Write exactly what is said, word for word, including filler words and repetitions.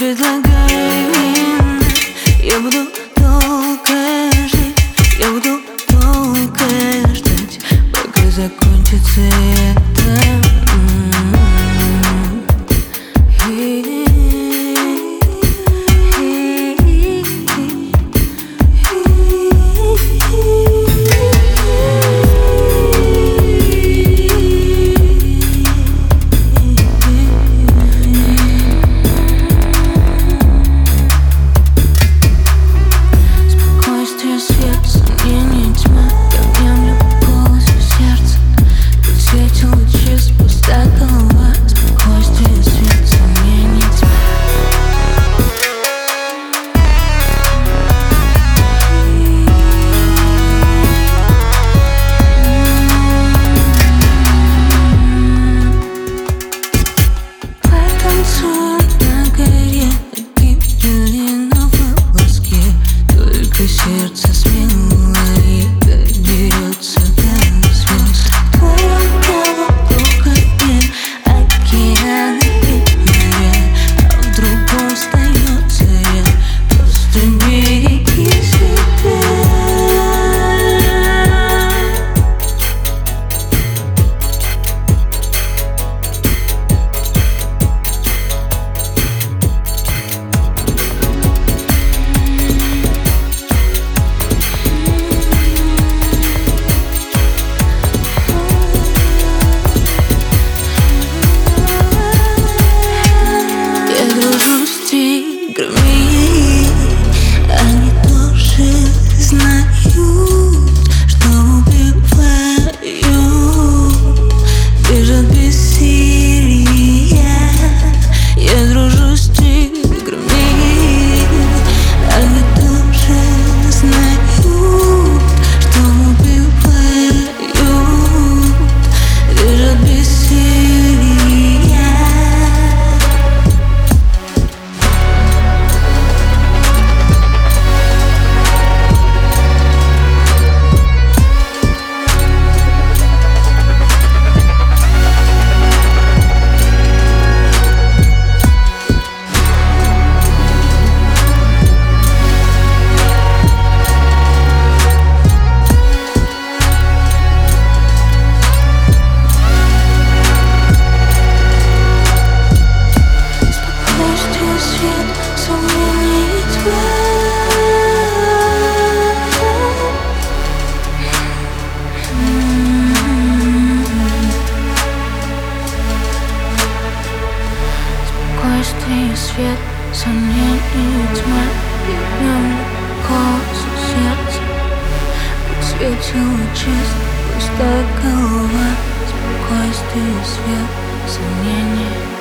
предлагай мне, я буду долго жить, я буду долго ждать, пока закончится это. Сердце смелое дерется до звезд. В твоем небо день, океаны и моря, а в другом остается я. Просто береги себя. Тиграми, они тоже знают, что убивают, бежат без силия. Я дружу с тиграми, они тоже знают, что убивают, бежат без силия. Спокойствие, свет, сомнение, тьма, днем легко сердце. Подсветила честь, пустая голова. Спокойствие, свет, сомнение.